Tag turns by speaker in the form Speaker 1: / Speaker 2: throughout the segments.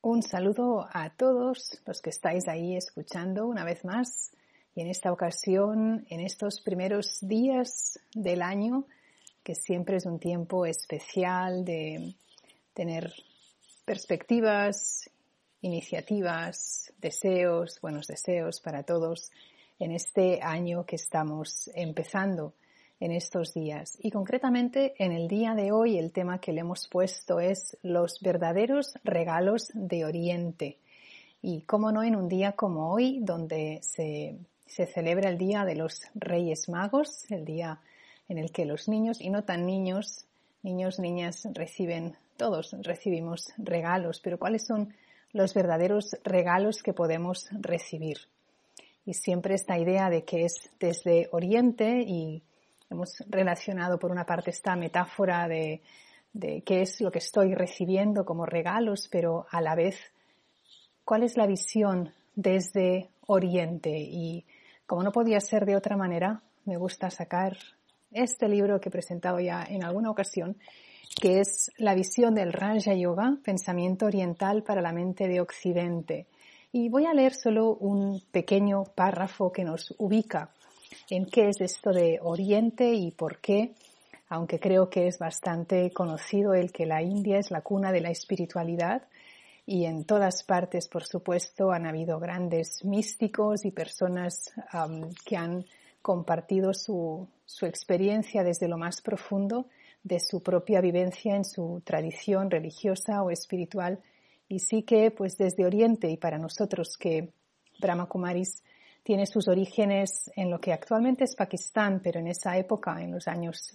Speaker 1: Un saludo a todos los que estáis ahí escuchando una vez más y en esta ocasión, en estos primeros días del año, que siempre es un tiempo especial de tener perspectivas, iniciativas, deseos, buenos deseos para todos en este año que estamos empezando en estos días. Y concretamente en el día de hoy el tema que le hemos puesto es los verdaderos regalos de Oriente. Y cómo no en un día como hoy, donde se celebra el Día de los Reyes Magos, el día en el que los niños y no tan niños, niñas todos recibimos regalos, pero ¿cuáles son los verdaderos regalos que podemos recibir? Y siempre esta idea de que es desde Oriente, y hemos relacionado por una parte esta metáfora de qué es lo que estoy recibiendo como regalos, pero a la vez, ¿cuál es la visión desde Oriente? Y como no podía ser de otra manera, me gusta sacar este libro que he presentado ya en alguna ocasión, que es La visión del Raja Yoga, pensamiento oriental para la mente de Occidente. Y voy a leer solo un pequeño párrafo que nos ubica en qué es esto de Oriente y por qué, aunque creo que es bastante conocido el que la India es la cuna de la espiritualidad y en todas partes, por supuesto, han habido grandes místicos y personas que han compartido su experiencia desde lo más profundo de su propia vivencia en su tradición religiosa o espiritual. Y sí que, pues desde Oriente, y para nosotros que Brahma Kumaris tiene sus orígenes en lo que actualmente es Pakistán, pero en esa época, en los años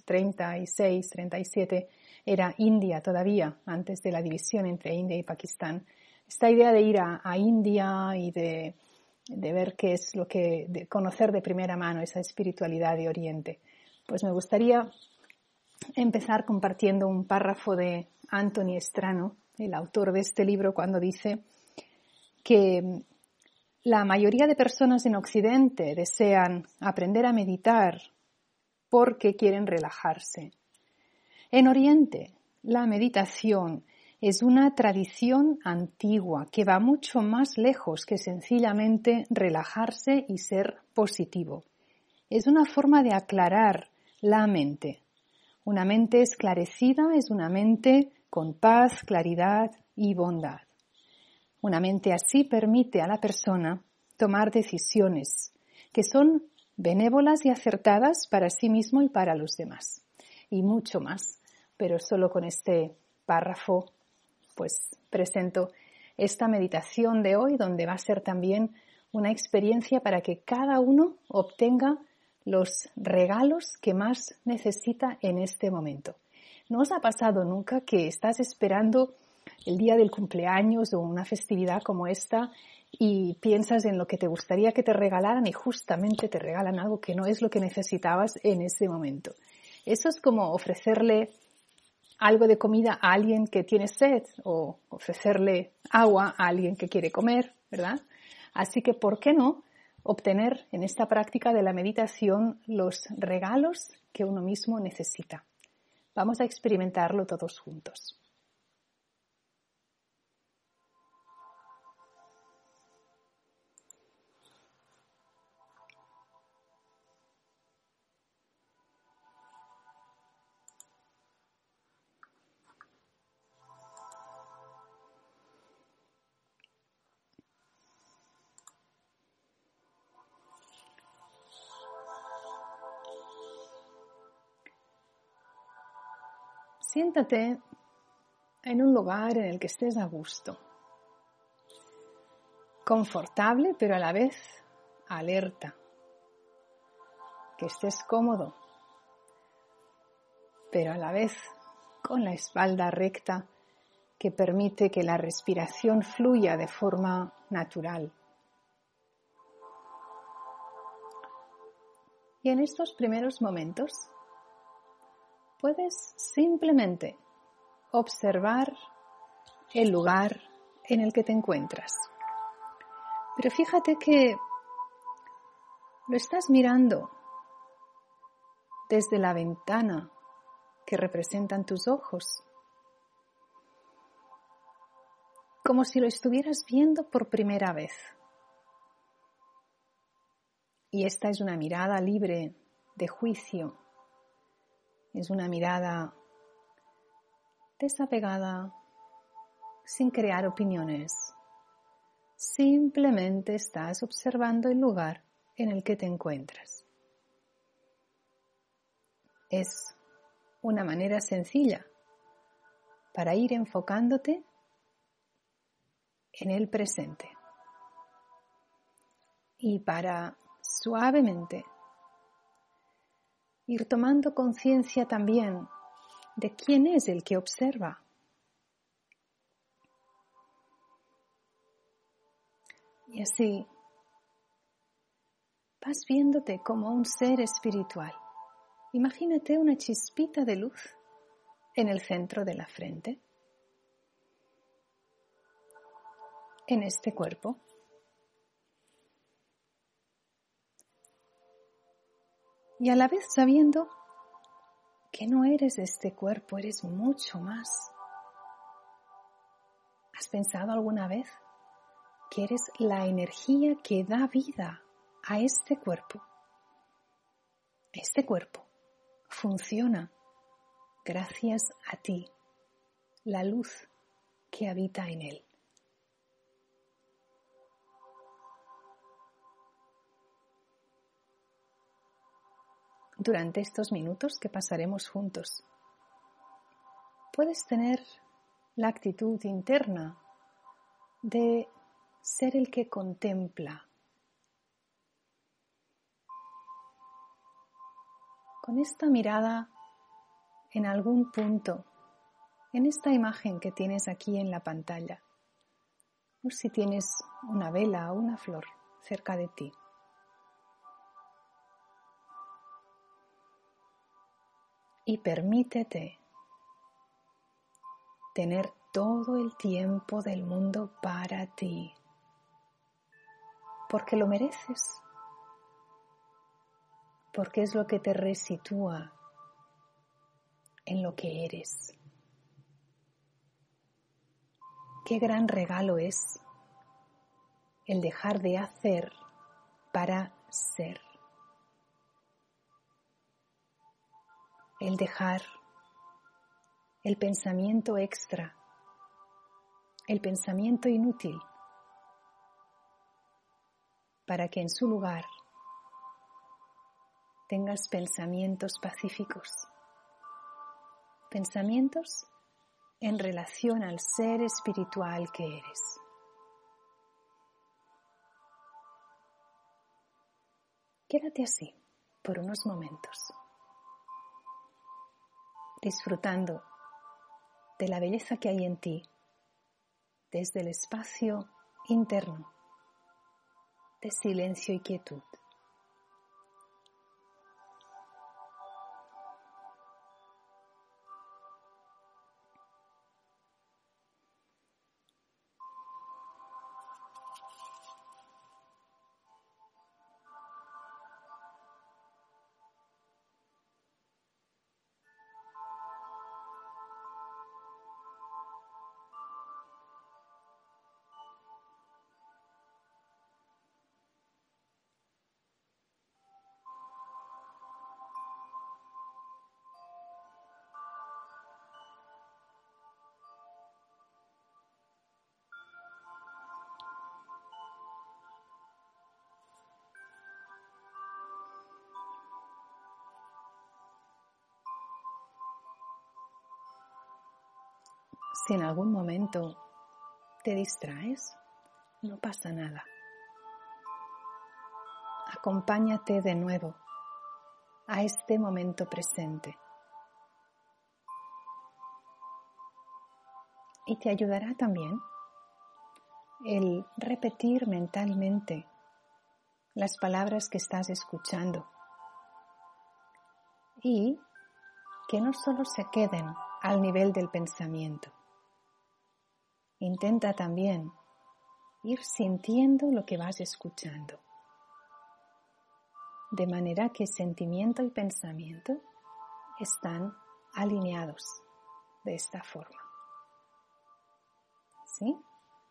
Speaker 1: 36, 37, era India todavía, antes de la división entre India y Pakistán. Esta idea de ir a India y de ver qué es de conocer de primera mano esa espiritualidad de Oriente. Pues me gustaría empezar compartiendo un párrafo de Anthony Strano, el autor de este libro, cuando dice que la mayoría de personas en Occidente desean aprender a meditar porque quieren relajarse. En Oriente, la meditación es una tradición antigua que va mucho más lejos que sencillamente relajarse y ser positivo. Es una forma de aclarar la mente. Una mente esclarecida es una mente con paz, claridad y bondad. Una mente así permite a la persona tomar decisiones que son benévolas y acertadas para sí mismo y para los demás. Y mucho más, pero solo con este párrafo pues presento esta meditación de hoy, donde va a ser también una experiencia para que cada uno obtenga los regalos que más necesita en este momento. ¿No os ha pasado nunca que estás esperando el día del cumpleaños o una festividad como esta y piensas en lo que te gustaría que te regalaran y justamente te regalan algo que no es lo que necesitabas en ese momento? Eso es como ofrecerle algo de comida a alguien que tiene sed o ofrecerle agua a alguien que quiere comer, ¿verdad? Así que, ¿por qué no obtener en esta práctica de la meditación los regalos que uno mismo necesita? Vamos a experimentarlo todos juntos. Siéntate en un lugar en el que estés a gusto, confortable pero a la vez alerta, que estés cómodo, pero a la vez con la espalda recta que permite que la respiración fluya de forma natural. Y en estos primeros momentos puedes simplemente observar el lugar en el que te encuentras. Pero fíjate que lo estás mirando desde la ventana que representan tus ojos. como si lo estuvieras viendo por primera vez. Y esta es una mirada libre de juicio, es una mirada desapegada, sin crear opiniones. Simplemente estás observando el lugar en el que te encuentras. Es una manera sencilla para ir enfocándote en el presente y para suavemente ir tomando conciencia también de quién es el que observa. Y así vas viéndote como un ser espiritual. Imagínate una chispita de luz en el centro de la frente, en este cuerpo. Y a la vez sabiendo que no eres este cuerpo, eres mucho más. ¿Has pensado alguna vez que eres la energía que da vida a este cuerpo? Este cuerpo funciona gracias a ti, la luz que habita en él. Durante estos minutos que pasaremos juntos, puedes tener la actitud interna de ser el que contempla. Con esta mirada en algún punto, en esta imagen que tienes aquí en la pantalla, o si tienes una vela o una flor cerca de ti. Y permítete tener todo el tiempo del mundo para ti, porque lo mereces, porque es lo que te resitúa en lo que eres. Qué gran regalo es el dejar de hacer para ser. El dejar el pensamiento extra, el pensamiento inútil, para que en su lugar tengas pensamientos pacíficos, pensamientos en relación al ser espiritual que eres. Quédate así por unos momentos, disfrutando de la belleza que hay en ti desde el espacio interno de silencio y quietud. Si en algún momento te distraes, no pasa nada. Acompáñate de nuevo a este momento presente. Y te ayudará también el repetir mentalmente las palabras que estás escuchando y que no solo se queden al nivel del pensamiento. Intenta también ir sintiendo lo que vas escuchando, de manera que sentimiento y pensamiento están alineados de esta forma. ¿Sí?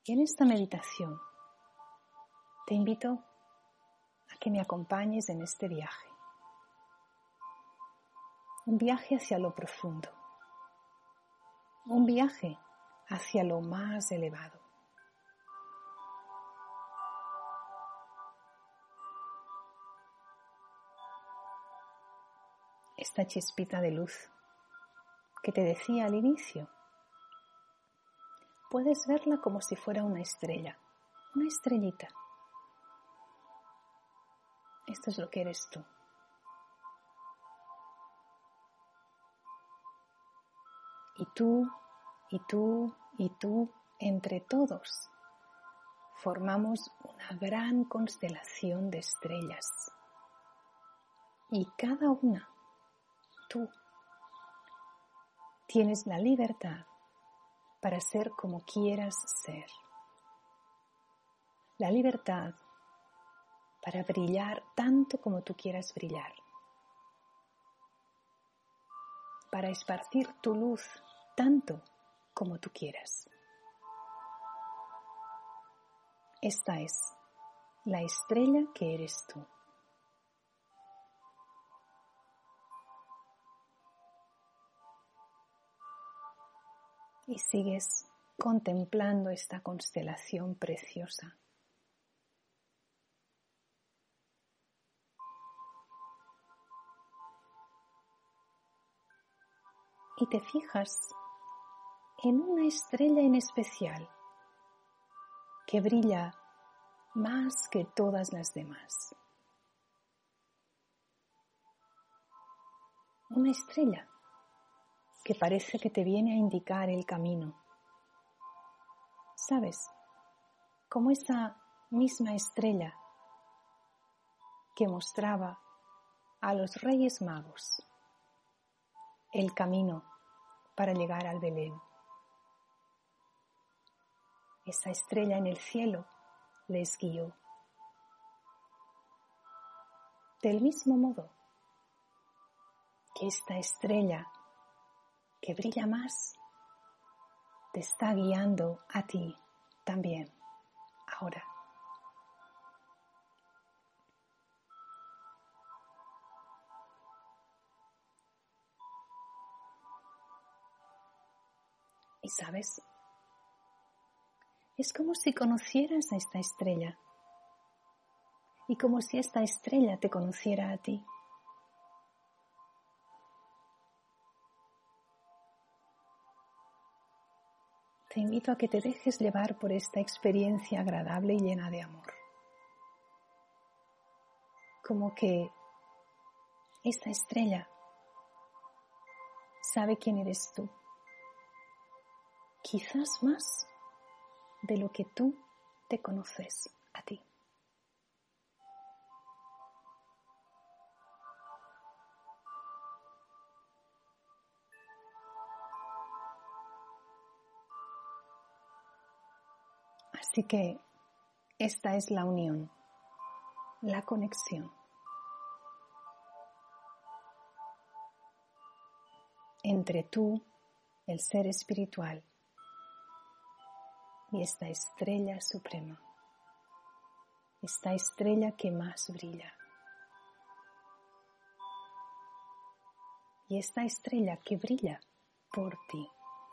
Speaker 1: Y en esta meditación te invito a que me acompañes en este viaje. Un viaje hacia lo profundo. Un viaje hacia lo más elevado. Esta chispita de luz que te decía al inicio, puedes verla como si fuera una estrella, una estrellita. Esto es lo que eres tú. Y tú, y tú, y tú, entre todos, formamos una gran constelación de estrellas. Y cada una, tú, tienes la libertad para ser como quieras ser. La libertad para brillar tanto como tú quieras brillar. Para esparcir tu luz tanto como tú quieras. Esta es la estrella que eres tú. Y sigues contemplando esta constelación preciosa. Y te fijas en una estrella en especial que brilla más que todas las demás. Una estrella que parece que te viene a indicar el camino. ¿Sabes? Como esa misma estrella que mostraba a los Reyes Magos el camino para llegar al Belén. Esa estrella en el cielo les guió. Del mismo modo que esta estrella que brilla más te está guiando a ti también, ahora. Y sabes, es como si conocieras a esta estrella y como si esta estrella te conociera a ti. Te invito a que te dejes llevar por esta experiencia agradable y llena de amor. Como que esta estrella sabe quién eres tú. Quizás más de lo que tú te conoces a ti. Así que esta es la unión, la conexión entre tú, el ser espiritual, y esta estrella suprema, esta estrella que más brilla. Y esta estrella que brilla por ti.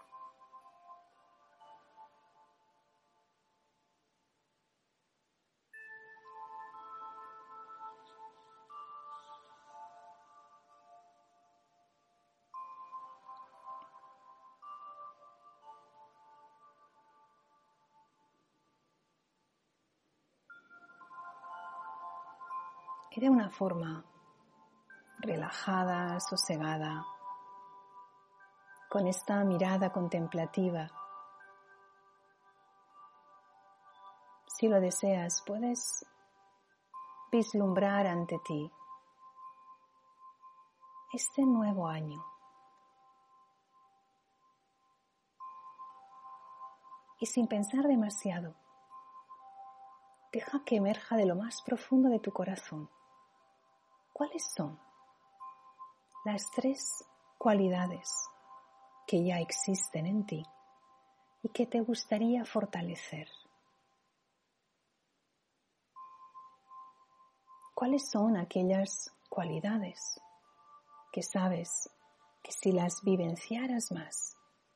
Speaker 1: Y de una forma relajada, sosegada, con esta mirada contemplativa, si lo deseas, puedes vislumbrar ante ti este nuevo año. Y sin pensar demasiado, deja que emerja de lo más profundo de tu corazón. ¿Cuáles son las 3 cualidades que ya existen en ti y que te gustaría fortalecer? ¿Cuáles son aquellas cualidades que sabes que si las vivenciaras más,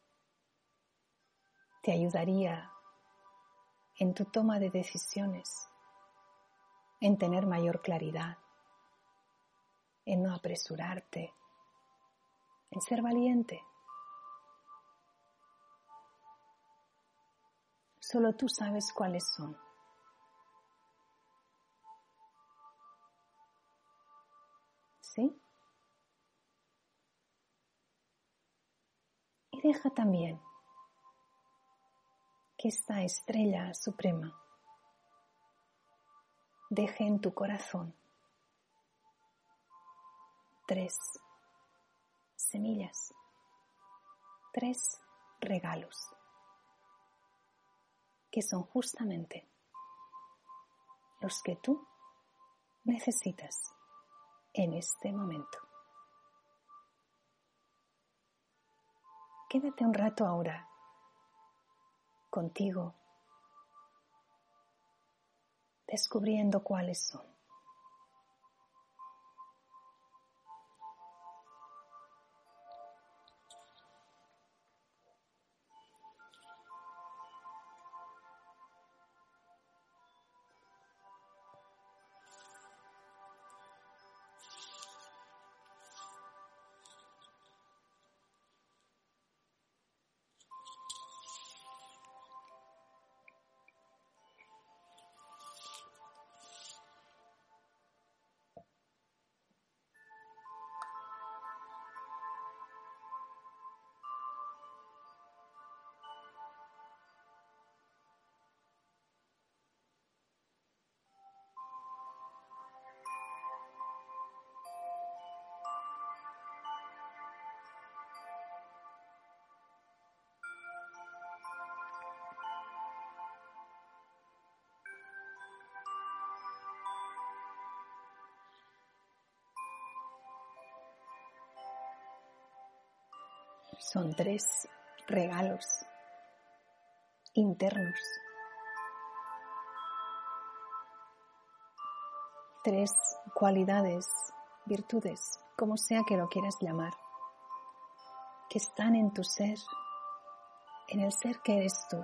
Speaker 1: te ayudaría en tu toma de decisiones, en tener mayor claridad, en no apresurarte, en ser valiente? Solo tú sabes cuáles son. ¿Sí? Y deja también que esta estrella suprema deje en tu corazón 3 semillas, 3 regalos, que son justamente los que tú necesitas en este momento. Quédate un rato ahora contigo, descubriendo cuáles son. Son 3 regalos internos, 3 cualidades, virtudes, como sea que lo quieras llamar, que están en tu ser, en el ser que eres tú.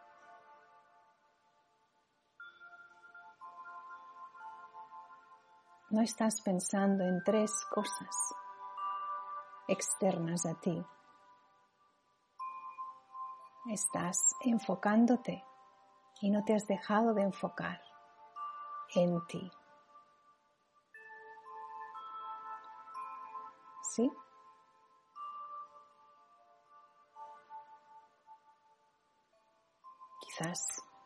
Speaker 1: No estás pensando en 3 cosas externas a ti. Estás enfocándote y no te has dejado de enfocar en ti. ¿Sí? Quizás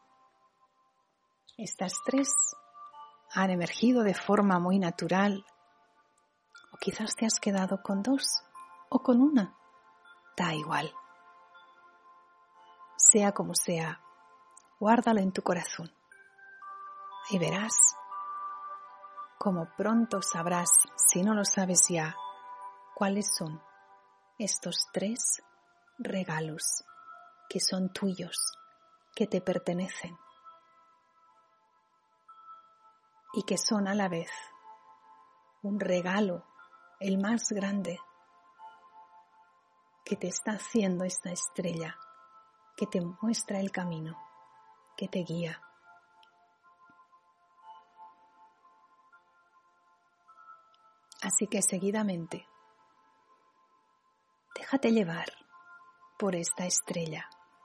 Speaker 1: estas 3 han emergido de forma muy natural, o quizás te has quedado con 2 o con 1. Da igual. Sea como sea, guárdalo en tu corazón y verás cómo pronto sabrás, si no lo sabes ya, cuáles son estos 3 regalos que son tuyos, que te pertenecen y que son a la vez un regalo, el más grande, que te está haciendo esta estrella, que te muestra el camino, que te guía. Así que seguidamente, déjate llevar por esta estrella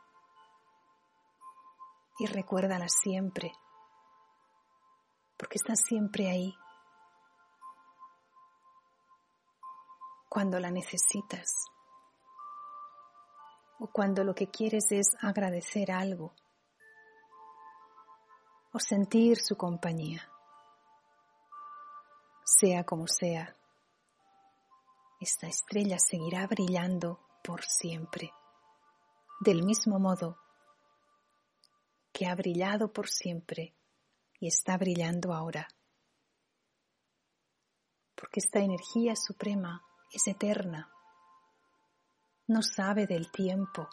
Speaker 1: y recuérdala siempre, porque está siempre ahí. Cuando la necesitas o cuando lo que quieres es agradecer algo o sentir su compañía. Sea como sea, esta estrella seguirá brillando por siempre, del mismo modo que ha brillado por siempre y está brillando ahora. Porque esta energía suprema es eterna, no sabe del tiempo,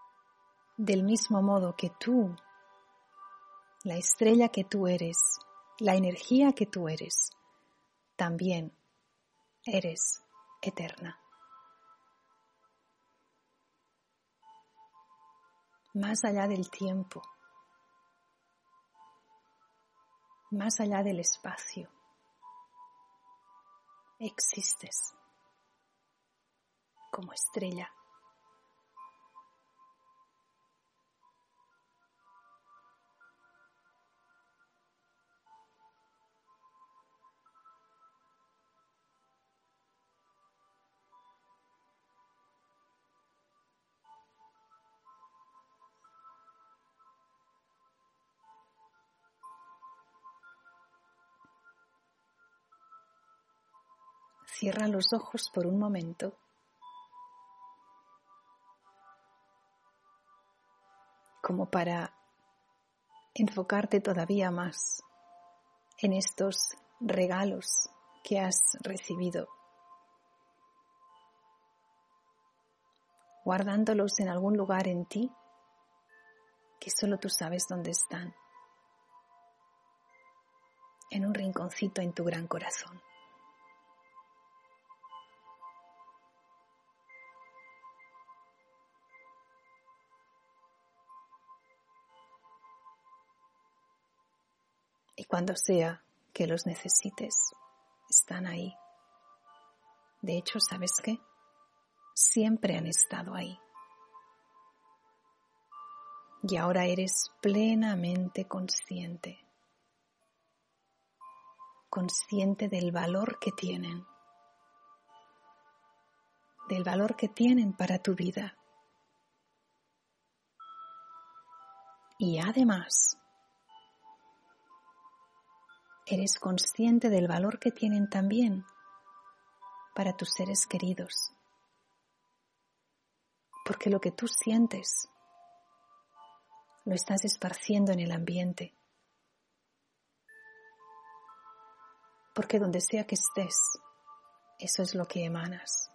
Speaker 1: del mismo modo que tú, la estrella que tú eres, la energía que tú eres, también eres eterna. Más allá del tiempo, más allá del espacio, existes como estrella. Cierra los ojos por un momento. Como para enfocarte todavía más en estos regalos que has recibido, guardándolos en algún lugar en ti que solo tú sabes dónde están, en un rinconcito en tu gran corazón. Y cuando sea que los necesites, están ahí. De hecho, ¿sabes qué? Siempre han estado ahí. Y ahora eres plenamente consciente del valor que tienen, del valor que tienen para tu vida. Y además, eres consciente del valor que tienen también para tus seres queridos. Porque lo que tú sientes lo estás esparciendo en el ambiente. Porque donde sea que estés, eso es lo que emanas.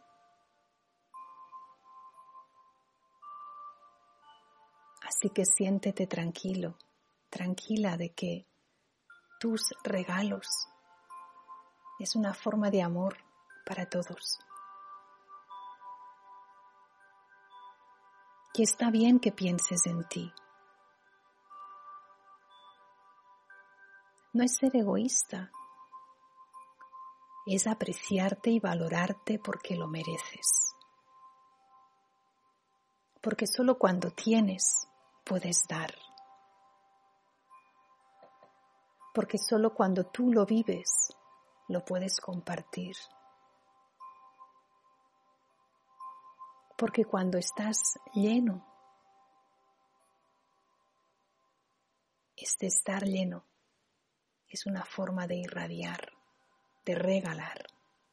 Speaker 1: Así que siéntete tranquilo, tranquila de que tus regalos es una forma de amor para todos. Y está bien que pienses en ti. No es ser egoísta, es apreciarte y valorarte porque lo mereces. Porque solo cuando tienes puedes dar. Porque solo cuando tú lo vives lo puedes compartir. Porque cuando estás lleno, estar lleno es una forma de irradiar, de regalar.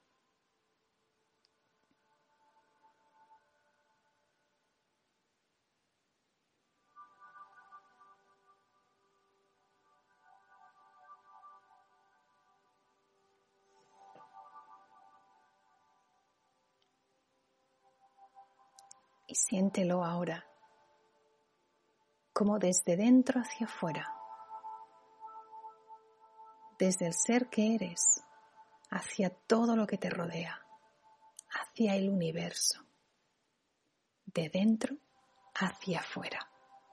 Speaker 1: Y siéntelo ahora, como desde dentro hacia afuera, desde el ser que eres, hacia todo lo que te rodea, hacia el universo, de dentro hacia afuera.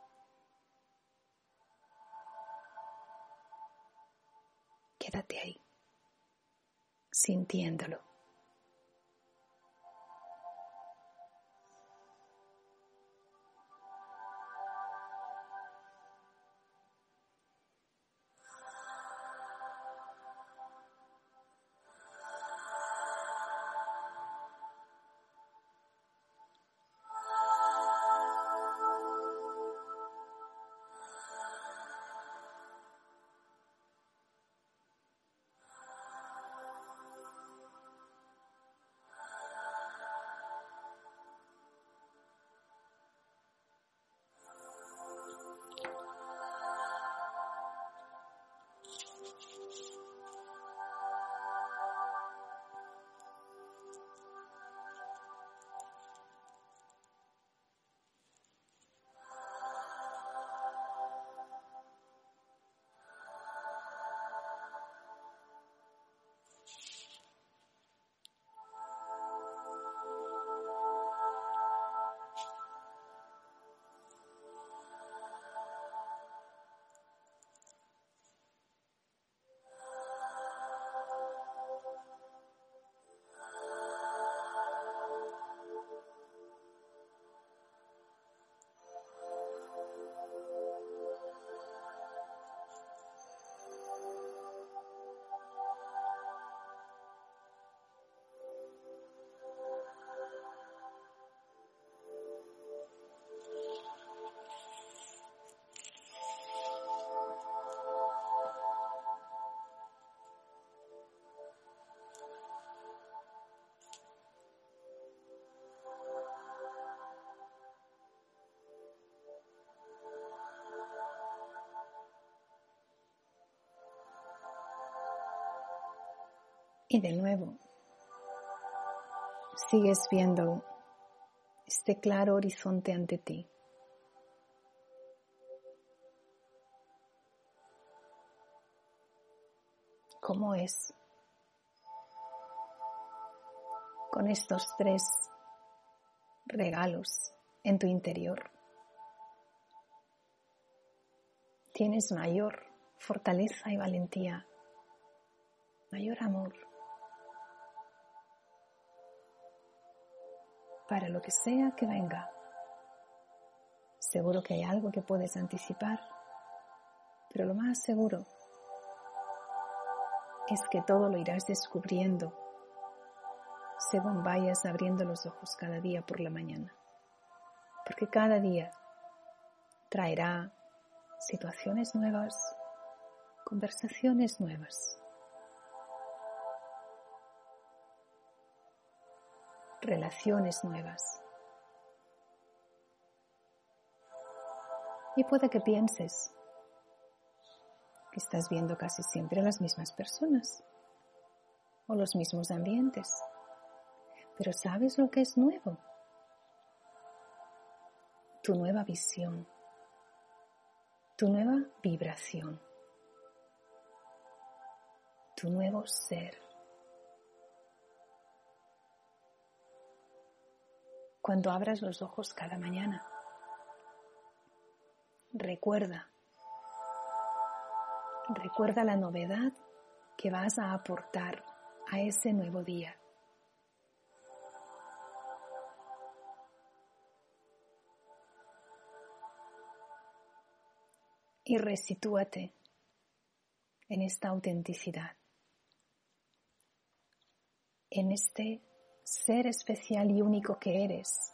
Speaker 1: Quédate ahí, sintiéndolo. Y de nuevo, sigues viendo este claro horizonte ante ti. ¿Cómo es? Con estos 3 regalos en tu interior. Tienes mayor fortaleza y valentía, mayor amor para lo que sea que venga. Seguro que hay algo que puedes anticipar, pero lo más seguro es que todo lo irás descubriendo según vayas abriendo los ojos cada día por la mañana. Porque cada día traerá situaciones nuevas, conversaciones nuevas, relaciones nuevas. Y puede que pienses que estás viendo casi siempre a las mismas personas o los mismos ambientes. Pero ¿sabes lo que es nuevo? Tu nueva visión, tu nueva vibración, tu nuevo ser. Cuando abras los ojos cada mañana, recuerda la novedad que vas a aportar a ese nuevo día. Y resitúate en esta autenticidad, en este ser especial y único que eres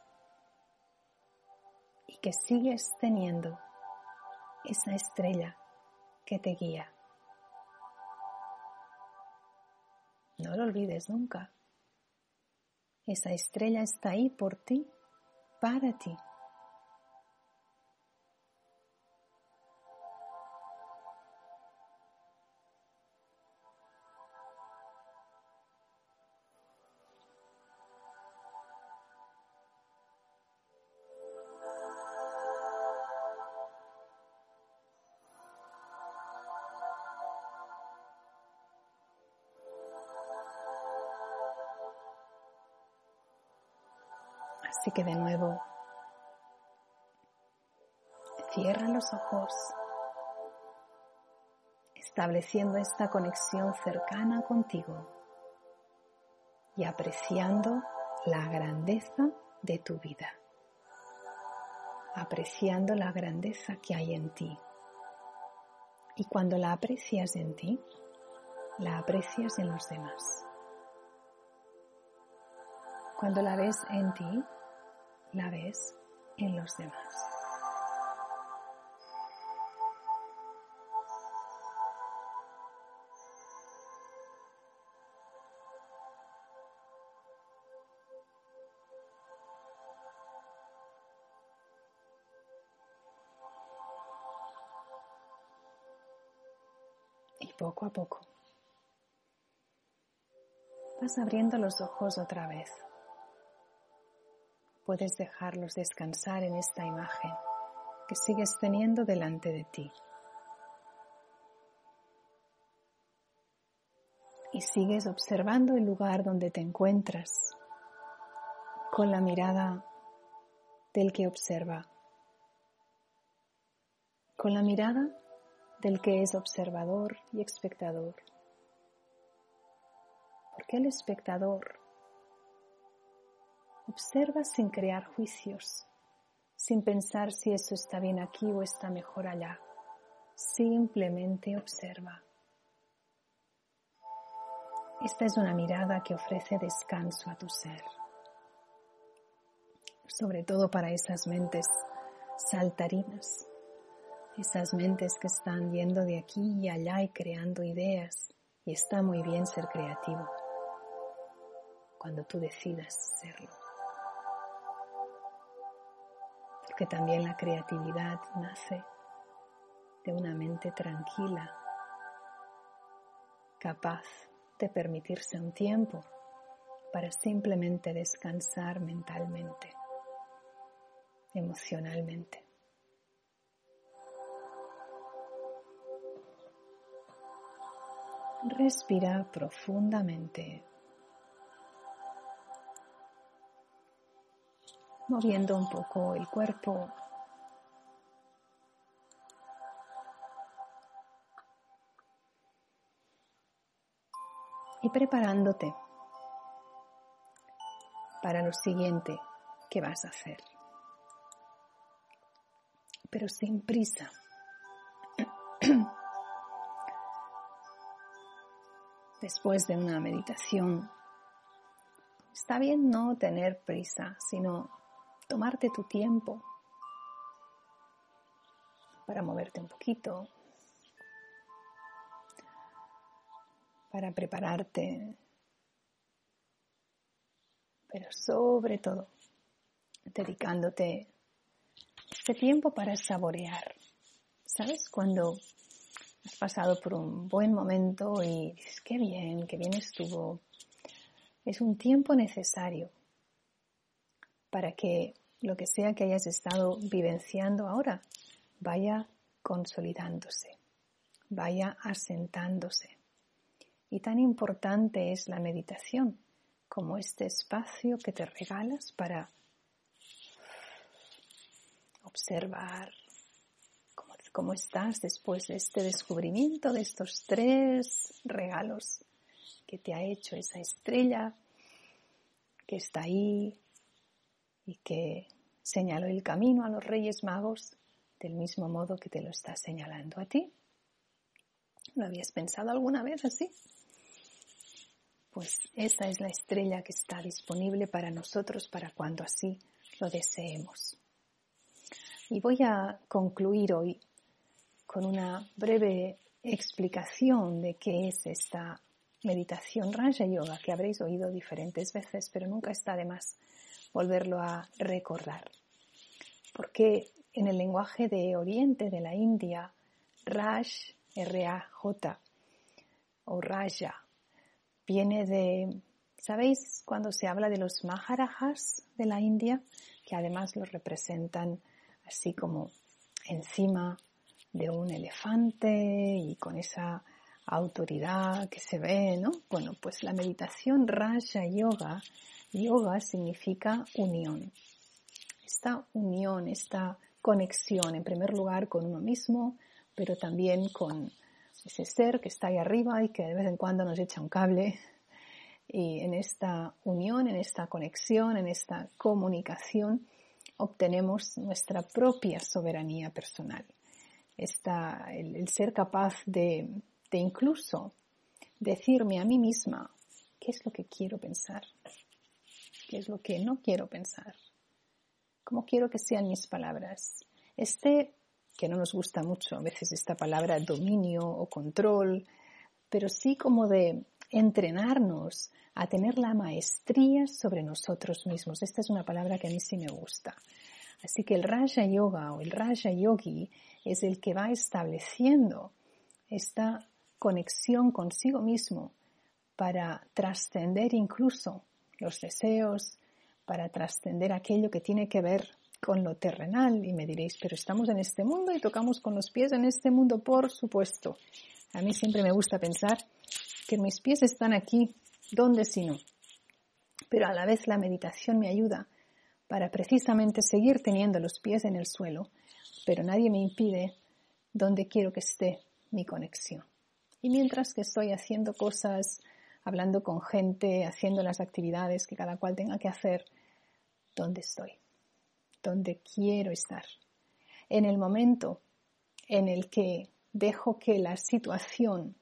Speaker 1: y que sigues teniendo esa estrella que te guía. No lo olvides nunca. Esa estrella está ahí por ti, para ti. Así que de nuevo, cierra los ojos, estableciendo esta conexión cercana contigo y apreciando la grandeza de tu vida, apreciando la grandeza que hay en ti. Y cuando la aprecias en ti, la aprecias en los demás. Cuando la ves en ti, la ves en los demás. Y poco a poco vas abriendo los ojos otra vez. Puedes dejarlos descansar en esta imagen que sigues teniendo delante de ti. Y sigues observando el lugar donde te encuentras con la mirada del que observa, con la mirada del que es observador y espectador. Porque el espectador observa sin crear juicios, sin pensar si eso está bien aquí o está mejor allá. Simplemente observa. Esta es una mirada que ofrece descanso a tu ser, sobre todo para esas mentes saltarinas, esas mentes que están yendo de aquí y allá y creando ideas, y está muy bien ser creativo cuando tú decidas serlo. Porque también la creatividad nace de una mente tranquila, capaz de permitirse un tiempo para simplemente descansar mentalmente, emocionalmente. Respira profundamente, moviendo un poco el cuerpo. Y preparándote para lo siguiente que vas a hacer. Pero sin prisa. Después de una meditación, está bien no tener prisa, sino tomarte tu tiempo para moverte un poquito, para prepararte, pero sobre todo dedicándote este tiempo para saborear. ¿Sabes? Cuando has pasado por un buen momento y dices, qué bien estuvo. Es un tiempo necesario para que lo que sea que hayas estado vivenciando ahora vaya consolidándose, vaya asentándose. Y tan importante es la meditación como este espacio que te regalas para observar cómo estás después de este descubrimiento de estos 3 regalos que te ha hecho esa estrella que está ahí y que señaló el camino a los Reyes Magos del mismo modo que te lo está señalando a ti. ¿Lo habías pensado alguna vez así? Pues esa es la estrella que está disponible para nosotros para cuando así lo deseemos. Y voy a concluir hoy con una breve explicación de qué es esta meditación Raja Yoga, que habréis oído diferentes veces, pero nunca está de más volverlo a recordar. Porque en el lenguaje de Oriente, de la India, Raj, R-A-J, o Raja, viene de, ¿sabéis? Cuando se habla de los Maharajas de la India, que además los representan así como encima de un elefante y con esa autoridad que se ve, ¿no? Bueno, pues la meditación Raja Yoga, yoga significa unión. Esta unión, esta conexión, en primer lugar con uno mismo, pero también con ese ser que está ahí arriba y que de vez en cuando nos echa un cable. Y en esta unión, en esta conexión, en esta comunicación, obtenemos nuestra propia soberanía personal. El ser capaz de incluso decirme a mí misma qué es lo que quiero pensar, qué es lo que no quiero pensar, cómo quiero que sean mis palabras. Que no nos gusta mucho a veces esta palabra dominio o control, pero sí como de entrenarnos a tener la maestría sobre nosotros mismos. Esta es una palabra que a mí sí me gusta. Así que el Raja Yoga o el Raja Yogi es el que va estableciendo esta conexión consigo mismo para trascender incluso los deseos, para trascender aquello que tiene que ver con lo terrenal. Y me diréis, pero estamos en este mundo y tocamos con los pies en este mundo, por supuesto. A mí siempre me gusta pensar que mis pies están aquí, ¿dónde si no? Pero a la vez la meditación me ayuda para precisamente seguir teniendo los pies en el suelo, pero nadie me impide dónde quiero que esté mi conexión. Y mientras que estoy haciendo cosas, hablando con gente, haciendo las actividades que cada cual tenga que hacer, ¿dónde estoy? ¿Dónde quiero estar? En el momento en el que dejo que la situación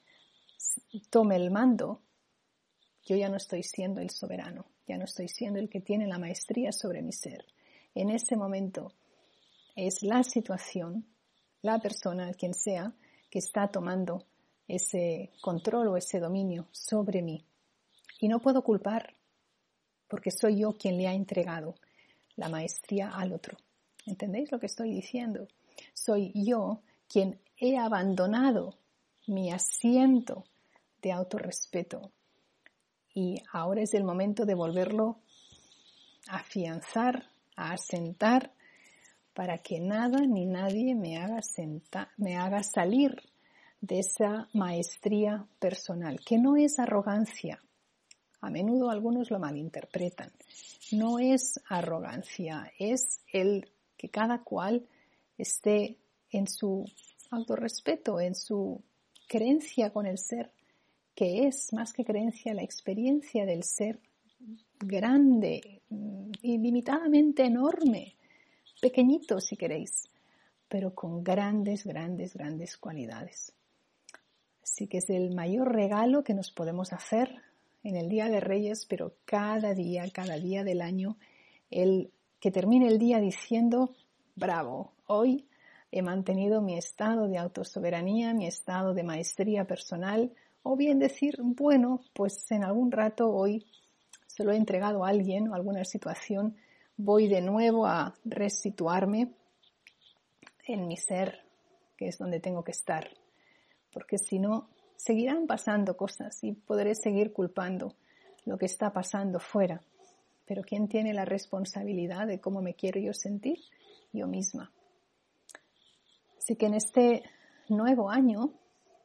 Speaker 1: tome el mando, yo ya no estoy siendo el soberano, ya no estoy siendo el que tiene la maestría sobre mi ser. En ese momento es la situación, la persona, quien sea, que está tomando ese control o ese dominio sobre mí. Y no puedo culpar, porque soy yo quien le ha entregado la maestría al otro. ¿Entendéis lo que estoy diciendo? Soy yo quien he abandonado mi asiento de autorrespeto. Y ahora es el momento de volverlo a afianzar, a asentar, para que nada ni nadie me haga salir de esa maestría personal, que no es arrogancia. A menudo algunos lo malinterpretan. No es arrogancia, es el que cada cual esté en su autorrespeto, en su creencia con el ser, que es más que creencia la experiencia del ser grande, ilimitadamente enorme, pequeñito si queréis, pero con grandes, grandes, grandes cualidades. Así que es el mayor regalo que nos podemos hacer en el Día de Reyes, pero cada día del año, el que termine el día diciendo, bravo, hoy he mantenido mi estado de autosoberanía, mi estado de maestría personal, o bien decir, bueno, pues en algún rato hoy se lo he entregado a alguien o a alguna situación, voy de nuevo a resituarme en mi ser, que es donde tengo que estar, porque si no, seguirán pasando cosas y podré seguir culpando lo que está pasando fuera. Pero ¿quién tiene la responsabilidad de cómo me quiero yo sentir? Yo misma. Así que en este nuevo año,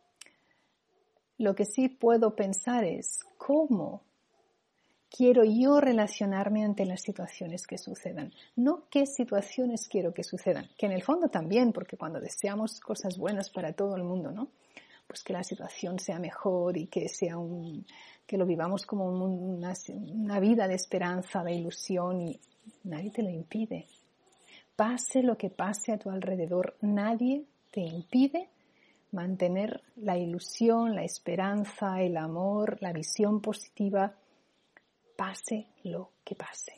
Speaker 1: lo que sí puedo pensar es cómo quiero yo relacionarme ante las situaciones que sucedan. No qué situaciones quiero que sucedan, que en el fondo también, porque cuando deseamos cosas buenas para todo el mundo, ¿no? Pues que la situación sea mejor y que que lo vivamos como una vida de esperanza, de ilusión, y nadie te lo impide. Pase lo que pase a tu alrededor, nadie te impide mantener la ilusión, la esperanza, el amor, la visión positiva, pase lo que pase.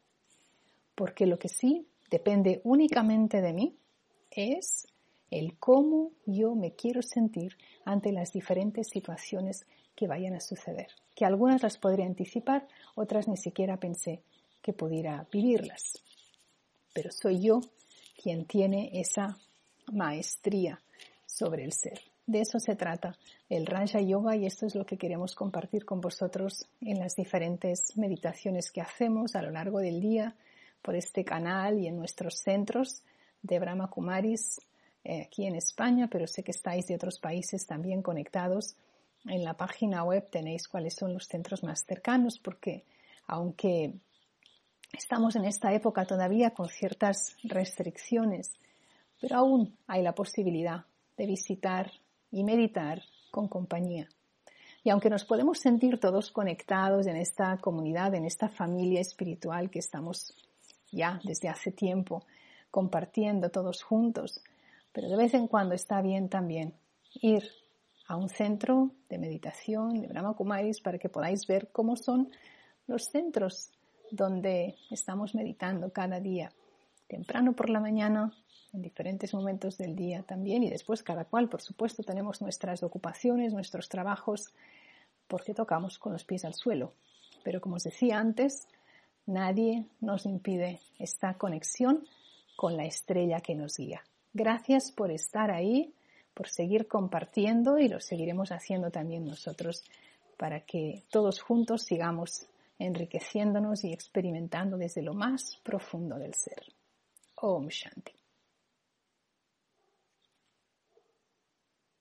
Speaker 1: Porque lo que sí depende únicamente de mí es el cómo yo me quiero sentir ante las diferentes situaciones que vayan a suceder. Que algunas las podría anticipar, otras ni siquiera pensé que pudiera vivirlas. Pero soy yo quien tiene esa maestría sobre el ser. De eso se trata el Raja Yoga y esto es lo que queremos compartir con vosotros en las diferentes meditaciones que hacemos a lo largo del día por este canal y en nuestros centros de Brahma Kumaris aquí en España, pero sé que estáis de otros países también conectados. En la página web tenéis cuáles son los centros más cercanos porque aunque estamos en esta época todavía con ciertas restricciones, pero aún hay la posibilidad de visitar y meditar con compañía. Y aunque nos podemos sentir todos conectados en esta comunidad, en esta familia espiritual que estamos ya desde hace tiempo compartiendo todos juntos, pero de vez en cuando está bien también ir a un centro de meditación de Brahma Kumaris para que podáis ver cómo son los centros donde estamos meditando cada día, temprano por la mañana, en diferentes momentos del día también y después cada cual, por supuesto, tenemos nuestras ocupaciones, nuestros trabajos, porque tocamos con los pies al suelo. Pero como os decía antes, nadie nos impide esta conexión con la estrella que nos guía. Gracias por estar ahí, por seguir compartiendo y lo seguiremos haciendo también nosotros para que todos juntos sigamos enriqueciéndonos y experimentando desde lo más profundo del ser. Om Shanti.